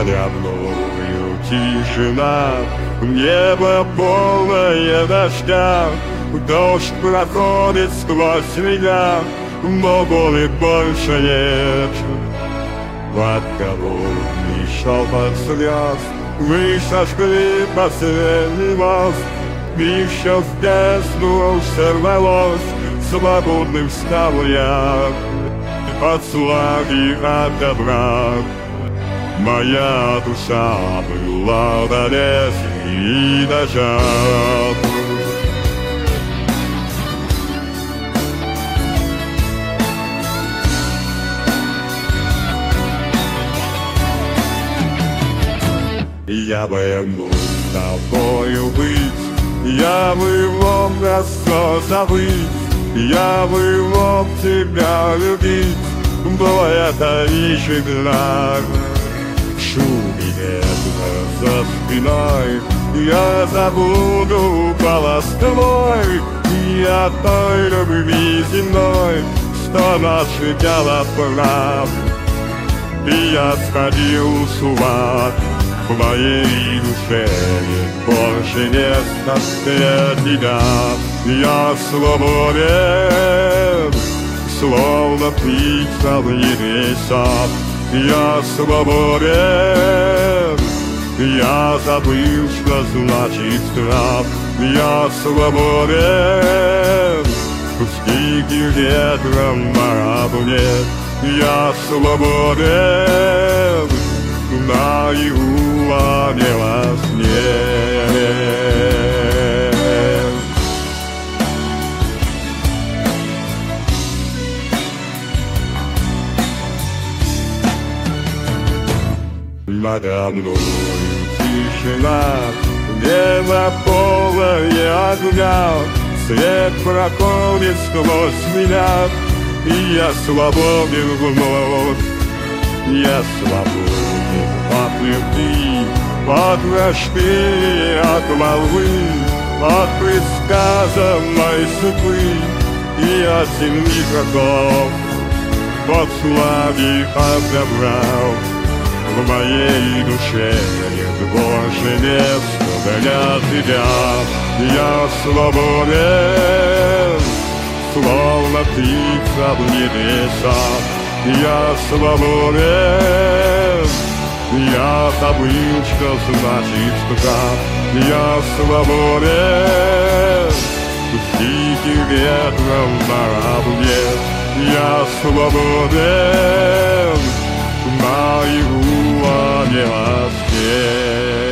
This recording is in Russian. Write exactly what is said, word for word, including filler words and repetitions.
надо мною тишина, небо полное дождя, дождь проходит сквозь меня, но боли больше нет. Под голодный шелкот слез мы сожгли последний мост, еще в бездну сорвалось, свободным стал я от славы, от добра. Моя душа была далее и дождя. Я бы мог с тобою быть, я бы мог нас забыть, я бы мог тебя любить, но это не всегда. Шуми ветра за спиной, я забуду голос твой, и о той любви земной, что наше дело прав. И я сходил с ума, в моей душе нет больше места для тебя. Я свободен, словно птица в небесах. Я свободен, я забыл, что значит страх. Я свободен, стихи ветром морабу нет. Я свободен, наяву, а не во сне. Надо мною тишина, небо полное огня, свет проходит сквозь меня, и я свободен вновь. Я свободен от любви, от мечты, от молвы, от предсказанной судьбы и от земных оков. Под славе обдобрал, в моей душе нет больше места для тебя. Я свободен, словно птица в небесах. Я свободен, я забыл, что значит страх. Я свободен, стихи ветром морабу нет. Я свободен, наяву, а не во сне.